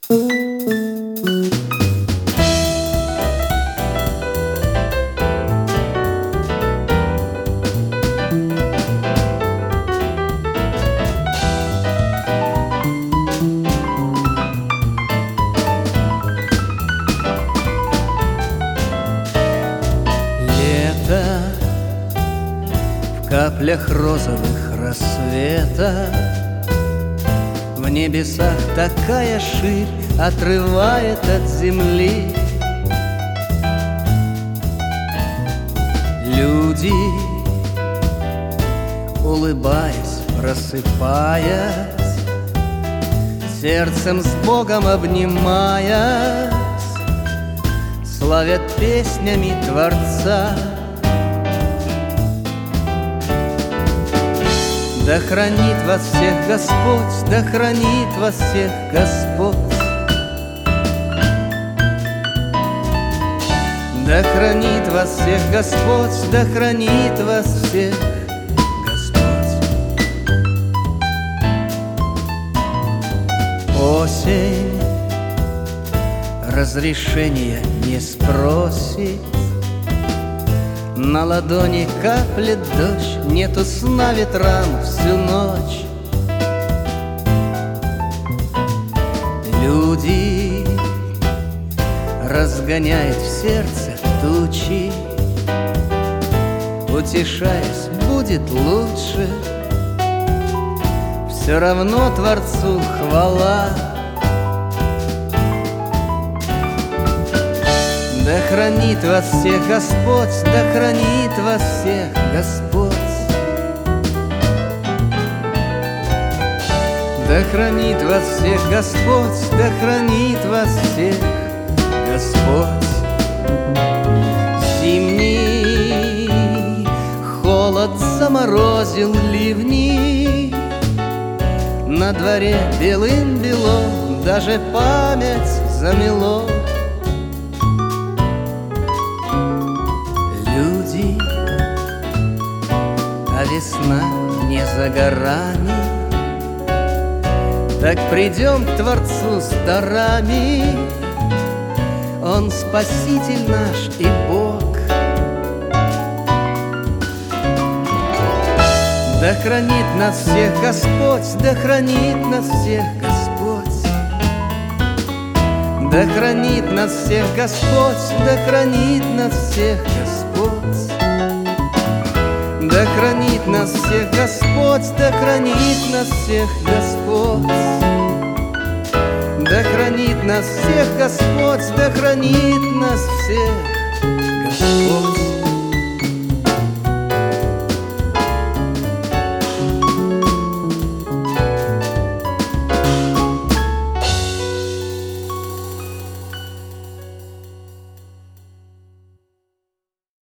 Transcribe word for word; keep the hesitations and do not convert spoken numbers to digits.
В каплях розовых рассвета, в небесах такая ширь отрывает от земли. Люди, улыбаясь, просыпаясь, сердцем с Богом обнимаясь, славят песнями Творца. Да хранит вас всех Господь, да хранит вас всех Господь. Да хранит вас всех Господь, да хранит вас всех Господь. Осень разрешения не спросит, на ладони каплет дождь, нету сна ветрам всю ночь. Люди разгоняют в сердце тучи, утешаясь, будет лучше. Все равно Творцу хвала. Да хранит вас всех Господь, да хранит вас всех Господь. Да хранит вас всех Господь, да хранит вас всех Господь. Зимний холод заморозил ливни, на дворе белым-бело даже память замело. Люди, а весна не за горами, так придем к Творцу с дарами. Он Спаситель наш и Бог. Да хранит нас всех Господь, да хранит нас всех Господь. Да хранит нас всех Господь, да хранит нас всех Господь. Да хранит нас всех Господь, да хранит нас всех Господь. Да хранит нас всех Господь, да хранит нас всех Господь.